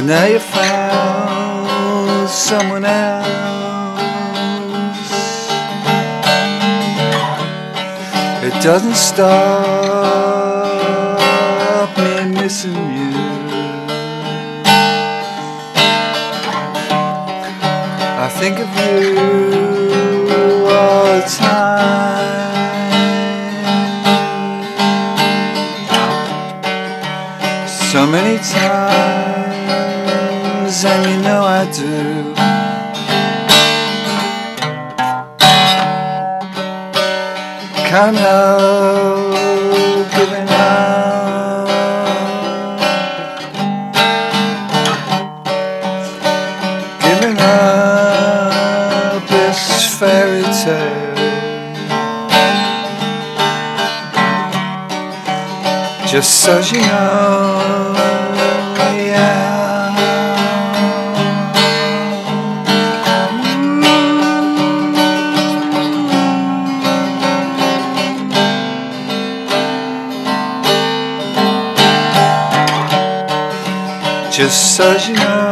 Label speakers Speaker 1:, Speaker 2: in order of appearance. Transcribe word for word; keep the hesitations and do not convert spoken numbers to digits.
Speaker 1: now you found someone else. It doesn't stop me missing you. I think of you all the time. So many times, and you know I do. Can't help giving up. Giving up this fairy tale. Just so you know, yeah. Just so you know.